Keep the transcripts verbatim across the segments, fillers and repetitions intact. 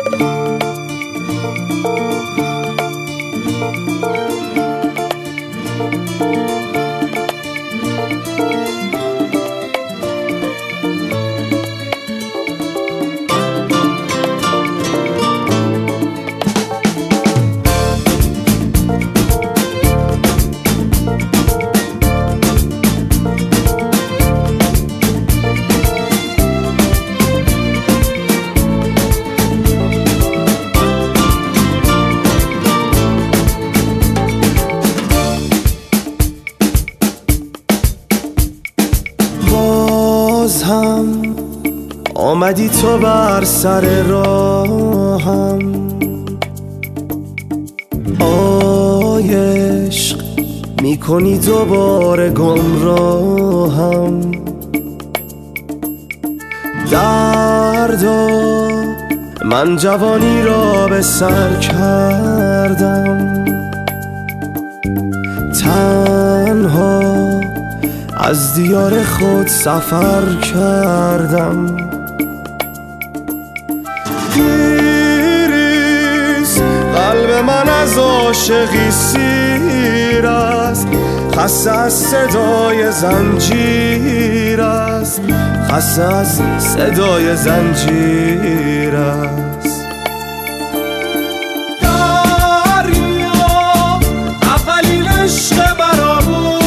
هم آمدی تو بر سر راهم، آی عشق میکنی دوباره گمراهم. دردا من جوانی را به سر کردم، تنها از دیار خود سفر کردم. گریز قلب من از عاشقی سیر است، خسته از صدای زنجیر است، خسته از صدای زنجیر است. دریا اولین عشق مرا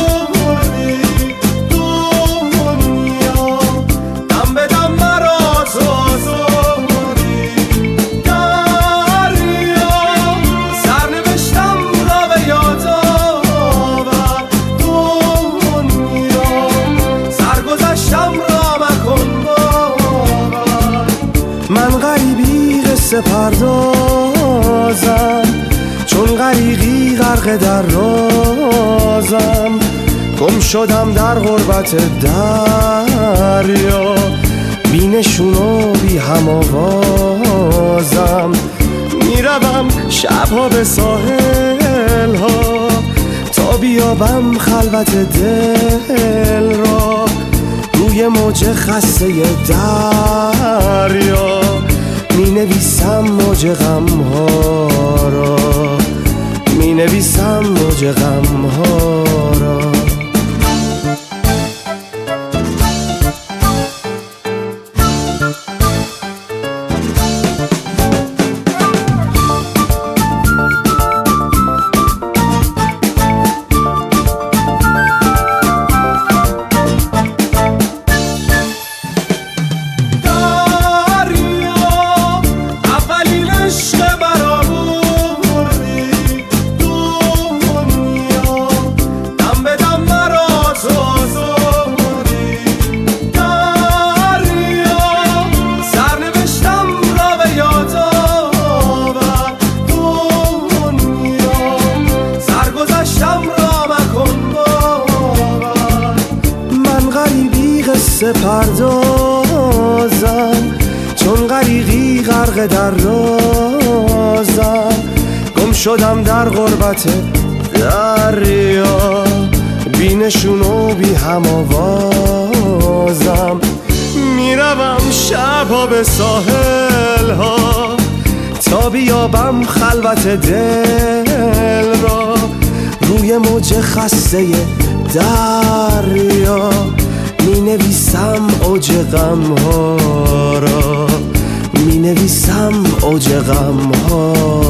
پردازم، چون غریقی غرق در رازم. گم شدم در غربت دریا، بی نشون و بی هم آوازم. میروم شبها به ساحل ها تا بیابم خلوت دل را، روی موج خسته دریا می نویسم موج غم ها را، می نویسم موج غم ها را. پردازم، چون غریقی غرق در رازم. گم شدم در غربت دریا، بی نشون و بی هم آوازم. میروم شبها به ساحل ها تا بیابم خلوت دل را، روی موج خسته دریا می نویسم اوج غم ها را، می نویسم اوج غم ها